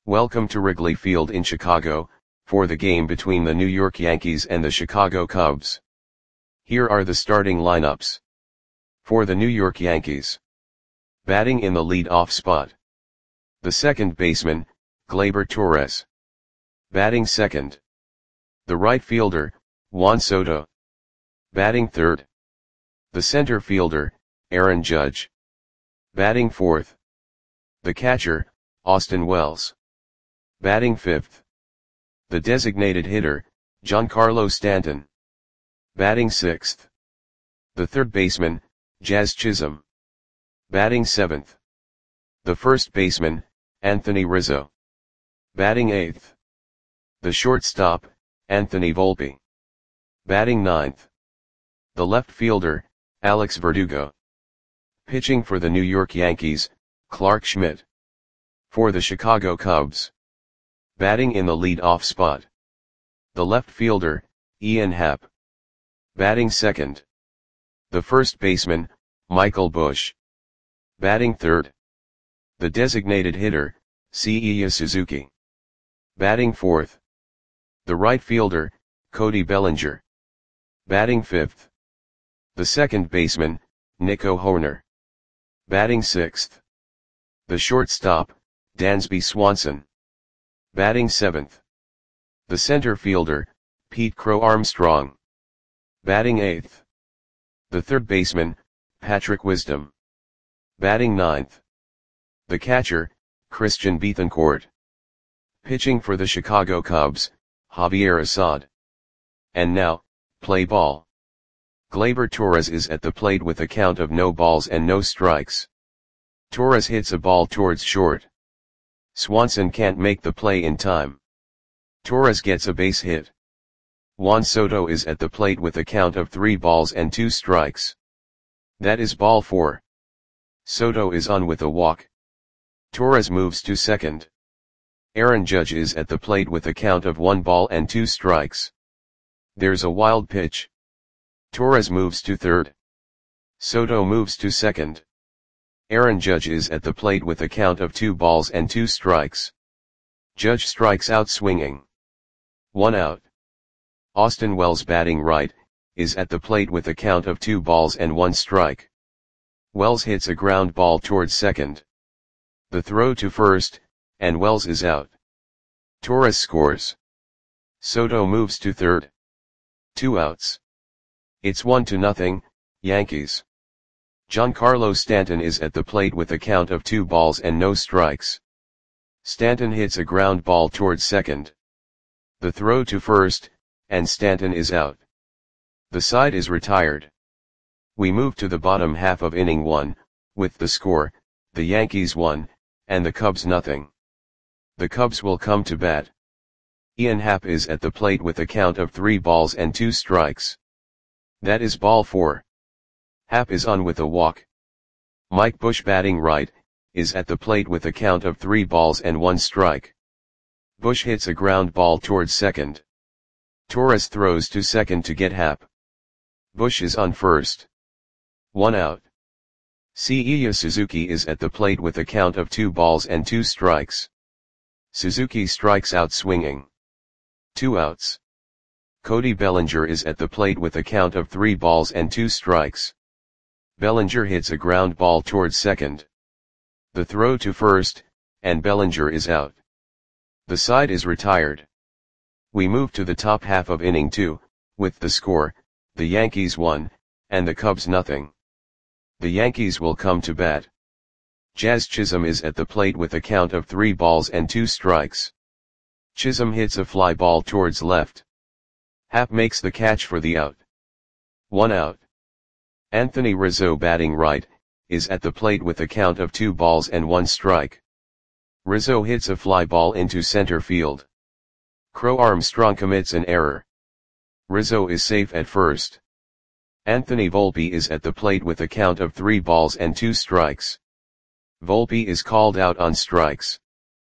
Welcome to Wrigley Field in Chicago, for the game between the New York Yankees and the Chicago Cubs. Here are the starting lineups. For the New York Yankees. Batting in the lead-off spot. The second baseman, Gleyber Torres. Batting second. The right fielder, Juan Soto. Batting third. The center fielder, Aaron Judge. Batting fourth. The catcher, Austin Wells. Batting fifth. The designated hitter, Giancarlo Stanton. Batting sixth. The third baseman, Jazz Chisholm. Batting seventh. The first baseman, Anthony Rizzo. Batting eighth. The shortstop, Anthony Volpe. Batting ninth. The left fielder, Alex Verdugo. Pitching for the New York Yankees, Clarke Schmidt. For the Chicago Cubs. Batting in the lead-off spot. The left fielder, Ian Happ. Batting second. The first baseman, Michael Busch. Batting third. The designated hitter, Seiya Suzuki. Batting fourth. The right fielder, Cody Bellinger. Batting fifth. The second baseman, Nico Hoerner. Batting sixth. The shortstop, Dansby Swanson. Batting seventh. The center fielder, Pete Crow Armstrong. Batting eighth. The third baseman, Patrick Wisdom. Batting ninth. The catcher, Christian Bethancourt. Pitching for the Chicago Cubs, Javier Assad. And now, play ball. Gleyber Torres is at the plate with a count of no balls and no strikes. Torres hits a ball towards short. Swanson can't make the play in time. Torres gets a base hit. Juan Soto is at the plate with a count of 3 balls and 2 strikes. That is ball 4. Soto is on with a walk. Torres moves to second. Aaron Judge is at the plate with a count of 1 ball and 2 strikes. There's a wild pitch. Torres moves to third. Soto moves to second. Aaron Judge is at the plate with a count of 2 balls and 2 strikes. Judge strikes out swinging. 1 out. Austin Wells, batting right, is at the plate with a count of 2 balls and 1 strike. Wells hits a ground ball towards second. The throw to first, and Wells is out. Torres scores. Soto moves to third. 2 outs. It's 1-0, Yankees. Giancarlo Stanton is at the plate with a count of 2 balls and no strikes. Stanton hits a ground ball towards second. The throw to first, and Stanton is out. The side is retired. We move to the bottom half of inning 1, with the score, the Yankees 1, and the Cubs 0. The Cubs will come to bat. Ian Happ is at the plate with a count of 3 balls and 2 strikes. That is ball 4. Happ is on with a walk. Mike Busch, batting right, is at the plate with a count of 3 balls and 1 strike. Busch hits a ground ball towards second. Torres throws to second to get Happ. Busch is on first. 1 out. Seiya Suzuki is at the plate with a count of 2 balls and 2 strikes. Suzuki strikes out swinging. 2 outs. Cody Bellinger is at the plate with a count of 3 balls and 2 strikes. Bellinger hits a ground ball towards second. The throw to first, and Bellinger is out. The side is retired. We move to the top half of inning 2, with the score, the Yankees 1, and the Cubs 0. The Yankees will come to bat. Jazz Chisholm is at the plate with a count of 3 balls and 2 strikes. Chisholm hits a fly ball towards left. Happ makes the catch for the out. 1 out. Anthony Rizzo, batting right, is at the plate with a count of 2 balls and 1 strike. Rizzo hits a fly ball into center field. Crow Armstrong commits an error. Rizzo is safe at first. Anthony Volpe is at the plate with a count of 3 balls and 2 strikes. Volpe is called out on strikes.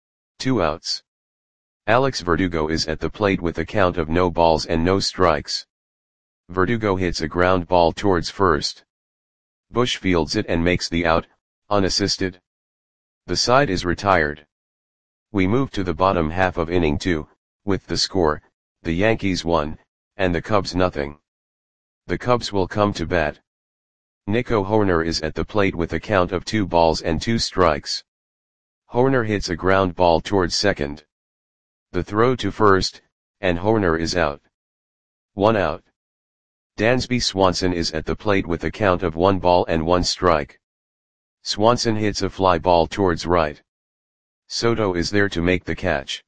2 outs. Alex Verdugo is at the plate with a count of no balls and no strikes. Verdugo hits a ground ball towards first. Busch fields it and makes the out, unassisted. The side is retired. We move to the bottom half of inning 2, with the score, the Yankees 1, and the Cubs nothing. The Cubs will come to bat. Nico Hoerner is at the plate with a count of 2 balls and 2 strikes. Hoerner hits a ground ball towards second. The throw to first, and Hoerner is out. 1 out. Dansby Swanson is at the plate with a count of 1 ball and 1 strike. Swanson hits a fly ball towards right. Soto is there to make the catch.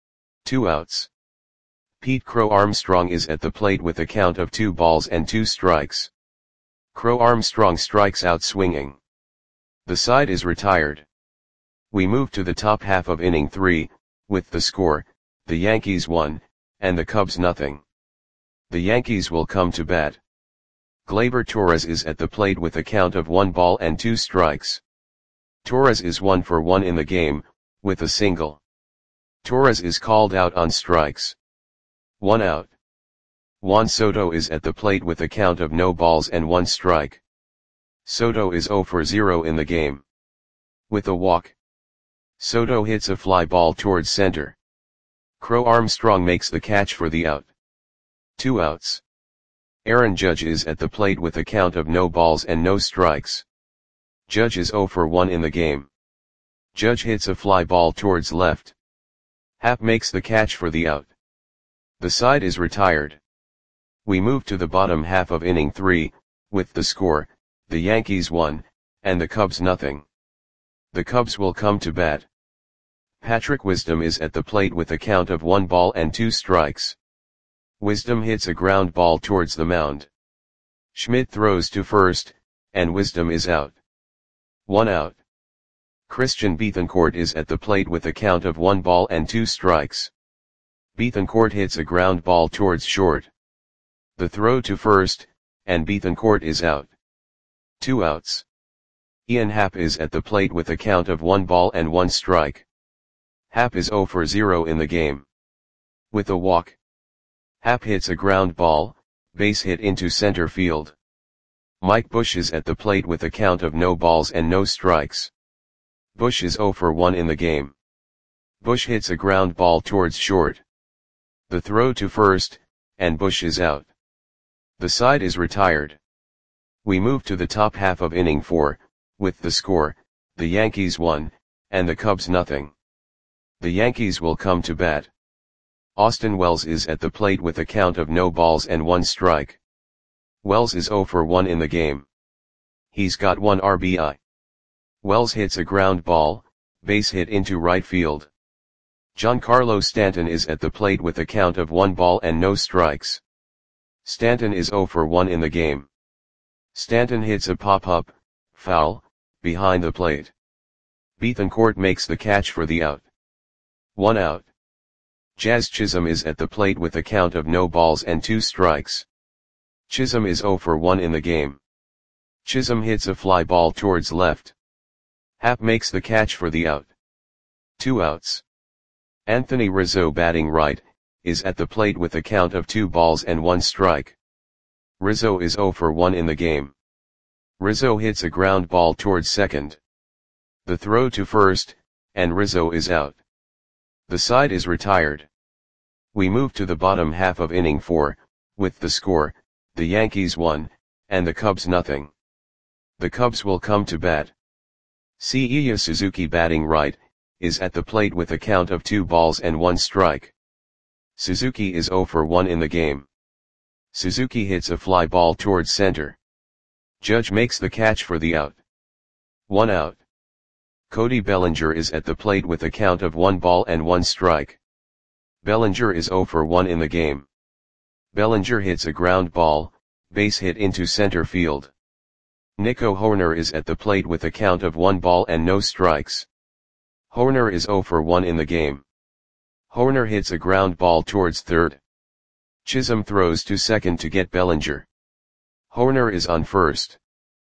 2 outs. Pete Crow Armstrong is at the plate with a count of 2 balls and 2 strikes. Crow Armstrong strikes out swinging. The side is retired. We move to the top half of inning 3, with the score, the Yankees 1, and the Cubs nothing. The Yankees will come to bat. Gleyber Torres is at the plate with a count of 1 ball and 2 strikes. Torres is 1 for 1 in the game, with a single. Torres is called out on strikes. 1 out. Juan Soto is at the plate with a count of no balls and 1 strike. Soto is 0 for 0 in the game. With a walk. Soto hits a fly ball towards center. Crow Armstrong makes the catch for the out. 2 outs. Aaron Judge is at the plate with a count of no balls and no strikes. Judge is 0 for 1 in the game. Judge hits a fly ball towards left. Happ makes the catch for the out. The side is retired. We move to the bottom half of inning 3, with the score, the Yankees 1, and the Cubs nothing. The Cubs will come to bat. Patrick Wisdom is at the plate with a count of 1 ball and 2 strikes. Wisdom hits a ground ball towards the mound. Schmidt throws to first, and Wisdom is out. 1 out. Christian Bethancourt is at the plate with a count of 1 ball and 2 strikes. Bethancourt hits a ground ball towards short. The throw to first, and Bethancourt is out. 2 outs. Ian Happ is at the plate with a count of 1 ball and 1 strike. Happ is 0 for 0 in the game. With a walk. Happ hits a ground ball, base hit into center field. Mike Bush is at the plate with a count of no balls and no strikes. Bush is 0 for 1 in the game. Bush hits a ground ball towards short. The throw to first, and Bush is out. The side is retired. We move to the top half of inning 4, with the score, the Yankees 1, and the Cubs nothing. The Yankees will come to bat. Austin Wells is at the plate with a count of no balls and 1 strike. Wells is 0 for 1 in the game. He's got 1 RBI. Wells hits a ground ball, base hit into right field. Giancarlo Stanton is at the plate with a count of 1 ball and no strikes. Stanton is 0 for 1 in the game. Stanton hits a pop-up, foul, behind the plate. Bethancourt makes the catch for the out. 1 out. Jazz Chisholm is at the plate with a count of no balls and 2 strikes. Chisholm is 0 for 1 in the game. Chisholm hits a fly ball towards left. Happ makes the catch for the out. 2 outs. Anthony Rizzo batting right, is at the plate with a count of 2 balls and 1 strike. Rizzo is 0 for 1 in the game. Rizzo hits a ground ball towards second. The throw to first, and Rizzo is out. The side is retired. We move to the bottom half of inning 4, with the score, the Yankees 1, and the Cubs nothing. The Cubs will come to bat. Seiya Suzuki batting right, is at the plate with a count of 2 balls and 1 strike. Suzuki is 0 for 1 in the game. Suzuki hits a fly ball towards center. Judge makes the catch for the out. 1 out. Cody Bellinger is at the plate with a count of 1 ball and 1 strike. Bellinger is 0 for 1 in the game. Bellinger hits a ground ball, base hit into center field. Nico Hoerner is at the plate with a count of 1 ball and no strikes. Hoerner is 0 for 1 in the game. Hoerner hits a ground ball towards third. Chisholm throws to second to get Bellinger. Hoerner is on first.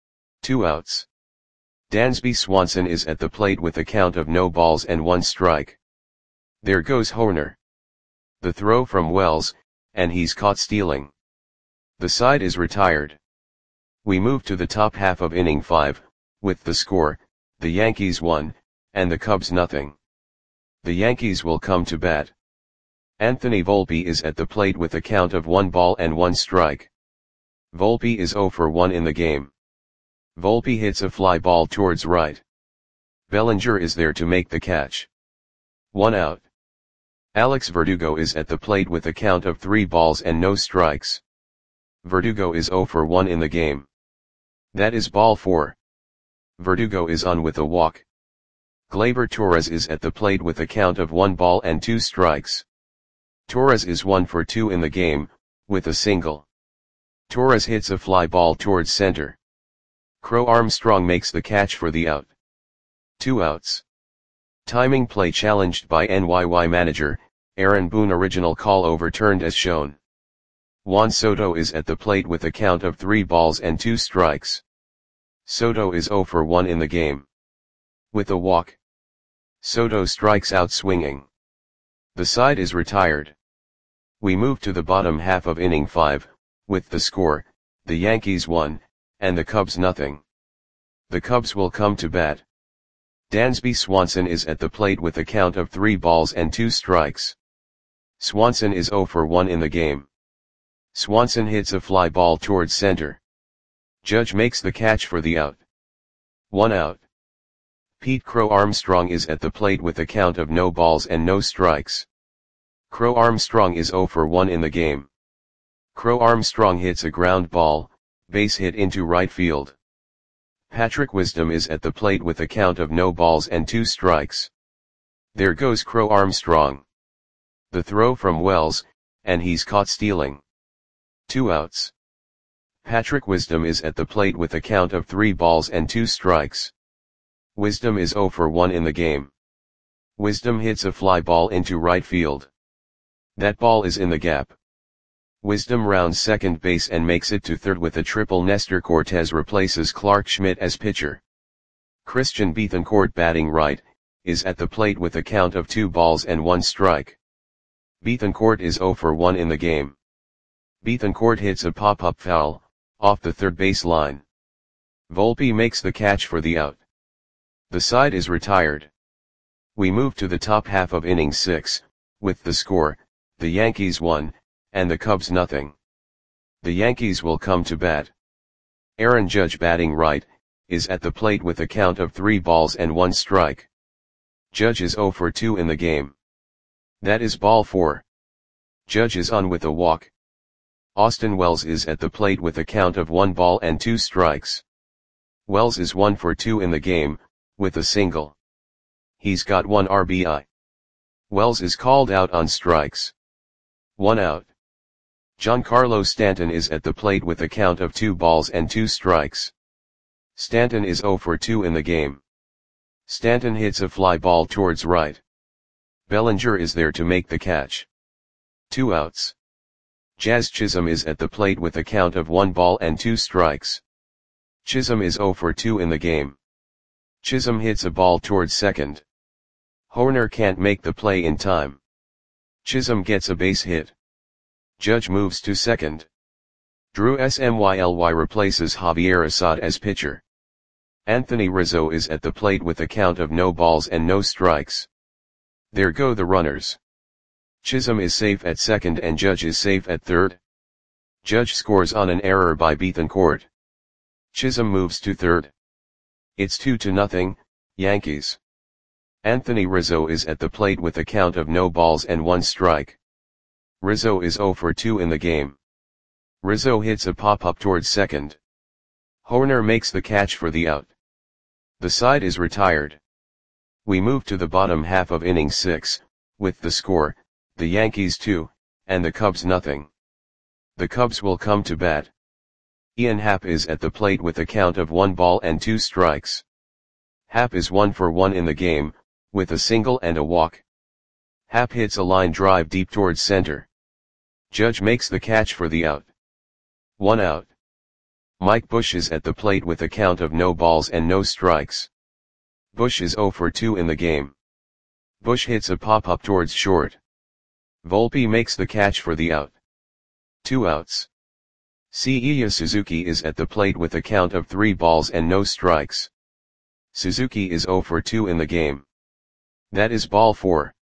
2 outs. Dansby Swanson is at the plate with a count of no balls and 1 strike. There goes Hoerner. The throw from Wells, and he's caught stealing. The side is retired. We move to the top half of inning 5, with the score, the Yankees 1, and the Cubs nothing. The Yankees will come to bat. Anthony Volpe is at the plate with a count of 1 ball and 1 strike. Volpe is 0 for 1 in the game. Volpe hits a fly ball towards right. Bellinger is there to make the catch. 1 out. Alex Verdugo is at the plate with a count of 3 balls and no strikes. Verdugo is 0 for 1 in the game. That is ball 4. Verdugo is on with a walk. Gleyber Torres is at the plate with a count of 1 ball and 2 strikes. Torres is 1 for 2 in the game, with a single. Torres hits a fly ball towards center. Crow Armstrong makes the catch for the out. 2 outs. Timing play challenged by NYY manager, Aaron Boone. Original call overturned as shown. Juan Soto is at the plate with a count of 3 balls and 2 strikes. Soto is 0 for 1 in the game. With a walk. Soto strikes out swinging. The side is retired. We move to the bottom half of inning 5, with the score, the Yankees 1, and the Cubs nothing. The Cubs will come to bat. Dansby Swanson is at the plate with a count of 3 balls and 2 strikes. Swanson is 0 for 1 in the game. Swanson hits a fly ball towards center. Judge makes the catch for the out. 1 out. Pete Crow Armstrong is at the plate with a count of no balls and no strikes. Crow Armstrong is 0 for 1 in the game. Crow Armstrong hits a ground ball, base hit into right field. Patrick Wisdom is at the plate with a count of no balls and 2 strikes. There goes Crow Armstrong. The throw from Wells, and he's caught stealing. 2 outs. Patrick Wisdom is at the plate with a count of 3 balls and 2 strikes. Wisdom is 0 for 1 in the game. Wisdom hits a fly ball into right field. That ball is in the gap. Wisdom rounds second base and makes it to third with a triple. Nestor Cortez replaces Clark Schmidt as pitcher. Christian Bethancourt, batting right, is at the plate with a count of 2 balls and 1 strike. Bethancourt is 0 for 1 in the game. Bethancourt hits a pop-up foul, off the third base line. Volpe makes the catch for the out. The side is retired. We move to the top half of inning 6, with the score, the Yankees 1, and the Cubs nothing. The Yankees will come to bat. Aaron Judge, batting right, is at the plate with a count of 3 balls and 1 strike. Judge is 0 for 2 in the game. That is ball 4. Judge is on with a walk. Austin Wells is at the plate with a count of 1 ball and 2 strikes. Wells is 1 for 2 in the game, with a single. He's got 1 RBI. Wells is called out on strikes. 1 out. Giancarlo Stanton is at the plate with a count of 2 balls and 2 strikes. Stanton is 0 for 2 in the game. Stanton hits a fly ball towards right. Bellinger is there to make the catch. 2 outs. Jazz Chisholm is at the plate with a count of 1 ball and 2 strikes. Chisholm is 0 for 2 in the game. Chisholm hits a ball towards second. Hoerner can't make the play in time. Chisholm gets a base hit. Judge moves to second. Drew Smyly replaces Javier Assad as pitcher. Anthony Rizzo is at the plate with a count of no balls and no strikes. There go the runners. Chisholm is safe at second and Judge is safe at third. Judge scores on an error by Bethancourt. Chisholm moves to third. It's 2-0, Yankees. Anthony Rizzo is at the plate with a count of no balls and 1 strike. Rizzo is 0 for 2 in the game. Rizzo hits a pop-up towards second. Hoerner makes the catch for the out. The side is retired. We move to the bottom half of inning 6, with the score, the Yankees 2, and the Cubs nothing. The Cubs will come to bat. Ian Happ is at the plate with a count of 1 ball and 2 strikes. Happ is 1 for 1 in the game, with a single and a walk. Happ hits a line drive deep towards center. Judge makes the catch for the out. 1 out. Mike Bush is at the plate with a count of no balls and no strikes. Bush is 0 for 2 in the game. Bush hits a pop-up towards short. Volpe makes the catch for the out. 2 outs. Seiya Suzuki is at the plate with a count of 3 balls and no strikes. Suzuki is 0 for 2 in the game. That is ball 4.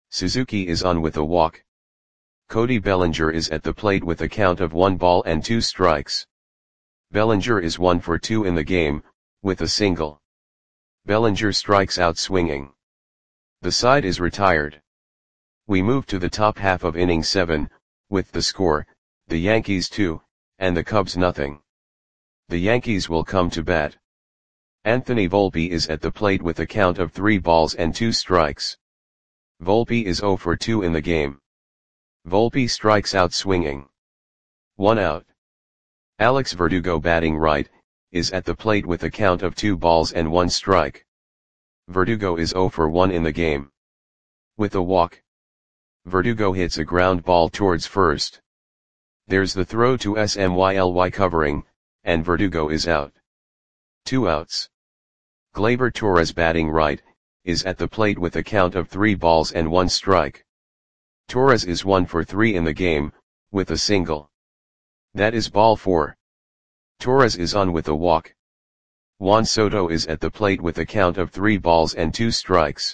Suzuki is on with a walk. Cody Bellinger is at the plate with a count of 1 ball and 2 strikes. Bellinger is 1 for 2 in the game, with a single. Bellinger strikes out swinging. The side is retired. We move to the top half of inning 7, with the score, the Yankees 2, and the Cubs nothing. The Yankees will come to bat. Anthony Volpe is at the plate with a count of 3 balls and 2 strikes. Volpe is 0 for 2 in the game. Volpe strikes out swinging. 1 out. Alex Verdugo, batting right, is at the plate with a count of 2 balls and 1 strike. Verdugo is 0 for 1 in the game. With a walk, Verdugo hits a ground ball towards first. There's the throw to Smyly covering, and Verdugo is out. 2 outs. Gleyber Torres, batting right, is at the plate with a count of 3 balls and 1 strike. Torres is 1 for 3 in the game, with a single. That is ball 4. Torres is on with a walk. Juan Soto is at the plate with a count of 3 balls and 2 strikes.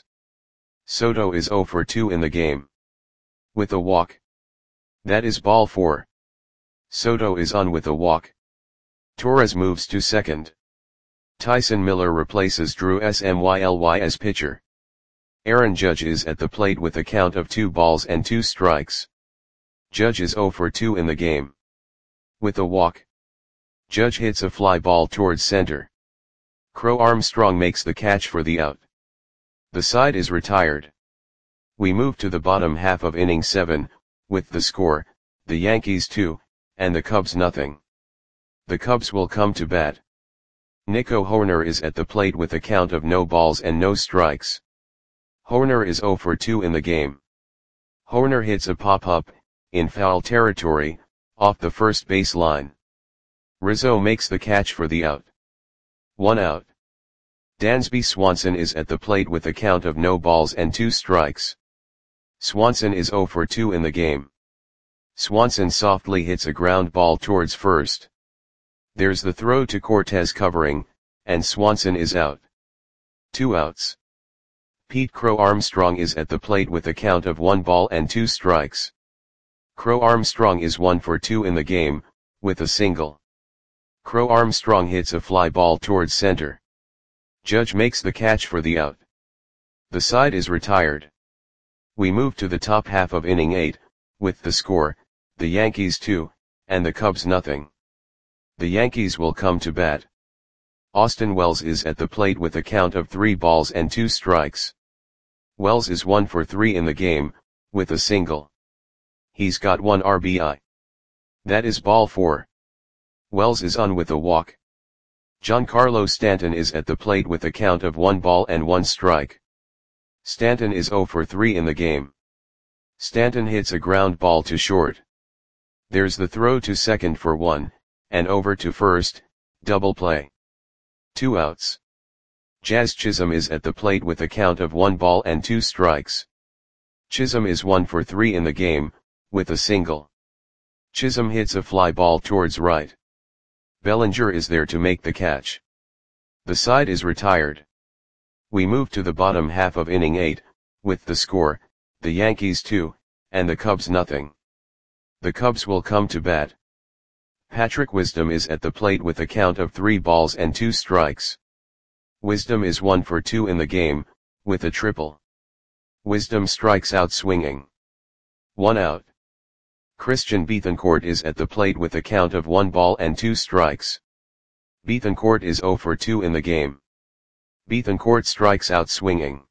Soto is 0 for 2 in the game. With a walk. That is ball 4. Soto is on with a walk. Torres moves to second. Tyson Miller replaces Drew Smyly as pitcher. Aaron Judge is at the plate with a count of 2 balls and 2 strikes. Judge is 0 for 2 in the game. With a walk, Judge hits a fly ball towards center. Crow Armstrong makes the catch for the out. The side is retired. We move to the bottom half of inning 7, with the score, the Yankees 2, and the Cubs nothing. The Cubs will come to bat. Nico Hoerner is at the plate with a count of no balls and no strikes. Hoerner is 0 for 2 in the game. Hoerner hits a pop-up, in foul territory, off the first base line. Rizzo makes the catch for the out. 1 out. Dansby Swanson is at the plate with a count of no balls and 2 strikes. Swanson is 0 for 2 in the game. Swanson softly hits a ground ball towards first. There's the throw to Cortez covering, and Swanson is out. 2 outs. Pete Crow Armstrong is at the plate with a count of 1 ball and 2 strikes. Crow Armstrong is 1 for 2 in the game, with a single. Crow Armstrong hits a fly ball towards center. Judge makes the catch for the out. The side is retired. We move to the top half of inning 8, with the score, the Yankees 2, and the Cubs nothing. The Yankees will come to bat. Austin Wells is at the plate with a count of 3 balls and 2 strikes. Wells is 1 for 3 in the game, with a single. He's got 1 RBI. That is ball 4. Wells is on with a walk. Giancarlo Stanton is at the plate with a count of 1 ball and 1 strike. Stanton is 0 for 3 in the game. Stanton hits a ground ball to short. There's the throw to second for 1, and over to first, double play. 2 outs. Jazz Chisholm is at the plate with a count of 1 ball and 2 strikes. Chisholm is 1 for 3 in the game, with a single. Chisholm hits a fly ball towards right. Bellinger is there to make the catch. The side is retired. We move to the bottom half of inning 8, with the score, the Yankees 2, and the Cubs nothing. The Cubs will come to bat. Patrick Wisdom is at the plate with a count of 3 balls and 2 strikes. Wisdom is 1 for 2 in the game, with a triple. Wisdom strikes out swinging. 1 out. Christian Bethancourt is at the plate with a count of 1 ball and 2 strikes. Bethancourt is 0 for 2 in the game. Bethancourt strikes out swinging.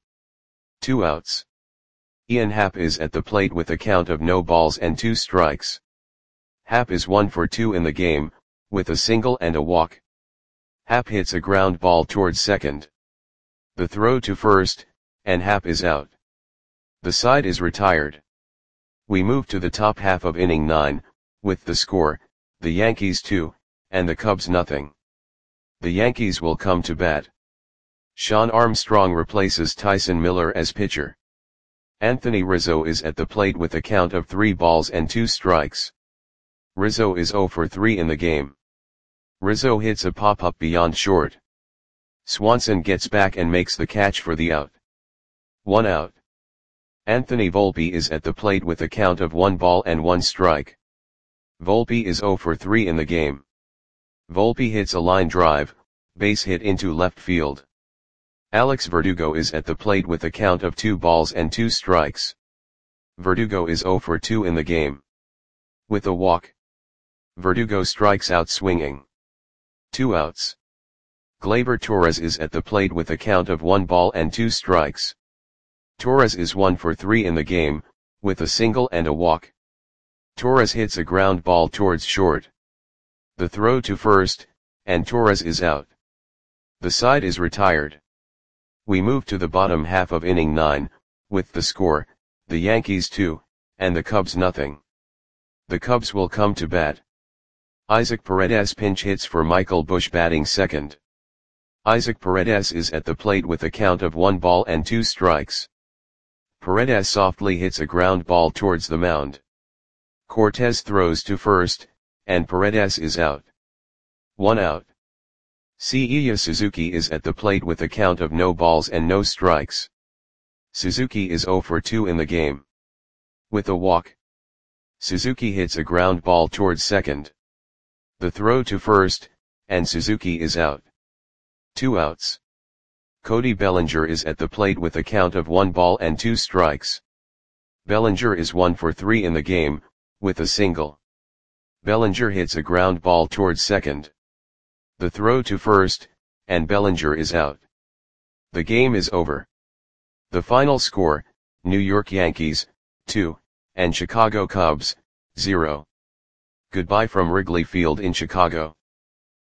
2 outs. Ian Happ is at the plate with a count of no balls and 2 strikes. Happ is 1 for 2 in the game, with a single and a walk. Happ hits a ground ball towards second. The throw to first, and Happ is out. The side is retired. We move to the top half of inning 9, with the score, the Yankees 2, and the Cubs nothing. The Yankees will come to bat. Shawn Armstrong replaces Tyson Miller as pitcher. Anthony Rizzo is at the plate with a count of 3 balls and 2 strikes. Rizzo is 0 for 3 in the game. Rizzo hits a pop-up beyond short. Swanson gets back and makes the catch for the out. 1 out. Anthony Volpe is at the plate with a count of 1 ball and 1 strike. Volpe is 0 for 3 in the game. Volpe hits a line drive, base hit into left field. Alex Verdugo is at the plate with a count of 2 balls and 2 strikes. Verdugo is 0 for 2 in the game. With a walk, Verdugo strikes out swinging. 2 outs. Gleyber Torres is at the plate with a count of 1 ball and 2 strikes. Torres is 1 for 3 in the game, with a single and a walk. Torres hits a ground ball towards short. The throw to first, and Torres is out. The side is retired. We move to the bottom half of inning 9, with the score, the Yankees 2, and the Cubs nothing. The Cubs will come to bat. Isaac Paredes pinch hits for Michael Busch batting second. Isaac Paredes is at the plate with a count of 1 ball and 2 strikes. Paredes softly hits a ground ball towards the mound. Cortez throws to first, and Paredes is out. 1 out. Seiya Suzuki is at the plate with a count of no balls and no strikes. Suzuki is 0 for 2 in the game. With a walk, Suzuki hits a ground ball towards second. The throw to first, and Suzuki is out. 2 outs. Cody Bellinger is at the plate with a count of 1 ball and 2 strikes. Bellinger is 1 for 3 in the game, with a single. Bellinger hits a ground ball towards second. The throw to first, and Bellinger is out. The game is over. The final score, New York Yankees, 2, and Chicago Cubs, 0. Goodbye from Wrigley Field in Chicago.